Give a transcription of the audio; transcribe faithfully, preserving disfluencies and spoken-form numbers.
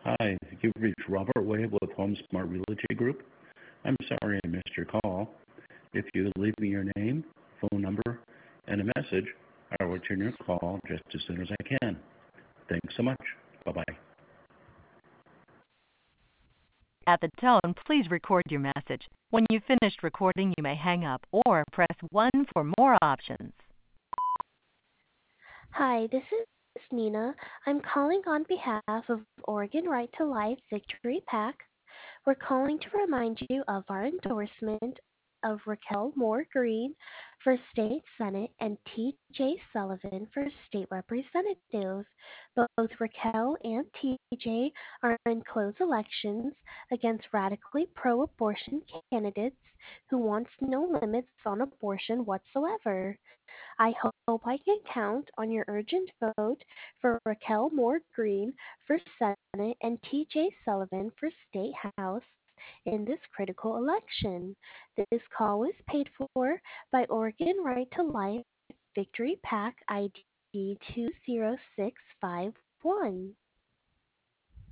Hi, you've reached Robert Wade with Home Smart Realty Group. I'm sorry I missed your call. If you would leave me your name, phone number, and a message, I will return your call just as soon as I can. Thanks so much. Bye-bye. At the tone, please record your message. When you've finished recording, you may hang up or press one for more options. Hi, this is Nina. I'm calling on behalf of Oregon Right to Life Victory PAC. We're calling to remind you of our endorsement of Raquel Moore Green for State Senate and T J Sullivan for State Representative. Both Raquel and T J are in close elections against radically pro abortion candidates who want no limits on abortion whatsoever. I hope I can count on your urgent vote for Raquel Moore Green for Senate and T J Sullivan for State House in this critical election. This call was paid for by Oregon Right to Life Victory PAC I D two zero six five one.